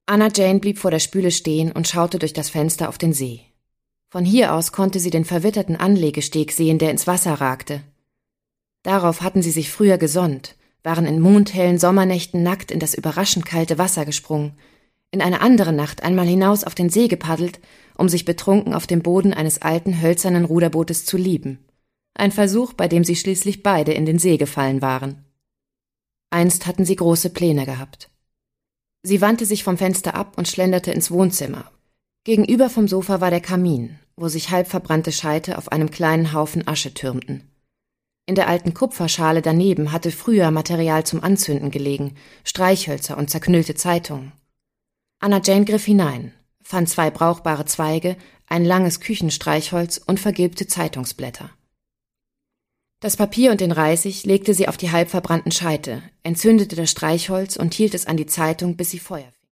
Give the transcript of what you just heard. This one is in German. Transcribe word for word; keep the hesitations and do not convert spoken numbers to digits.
Anna Jane blieb vor der Spüle stehen und schaute durch das Fenster auf den See. Von hier aus konnte sie den verwitterten Anlegesteg sehen, der ins Wasser ragte. Darauf hatten sie sich früher gesonnt, waren in mondhellen Sommernächten nackt in das überraschend kalte Wasser gesprungen, in eine andere Nacht einmal hinaus auf den See gepaddelt, um sich betrunken auf dem Boden eines alten hölzernen Ruderbootes zu lieben. Ein Versuch, bei dem sie schließlich beide in den See gefallen waren. Einst hatten sie große Pläne gehabt. Sie wandte sich vom Fenster ab und schlenderte ins Wohnzimmer. Gegenüber vom Sofa war der Kamin, wo sich halb verbrannte Scheite auf einem kleinen Haufen Asche türmten. In der alten Kupferschale daneben hatte früher Material zum Anzünden gelegen, Streichhölzer und zerknüllte Zeitungen. Anna Jane griff hinein, fand zwei brauchbare Zweige, ein langes Küchenstreichholz und vergilbte Zeitungsblätter. Das Papier und den Reisig legte sie auf die halb verbrannten Scheite, entzündete das Streichholz und hielt es an die Zeitung, bis sie Feuer fing.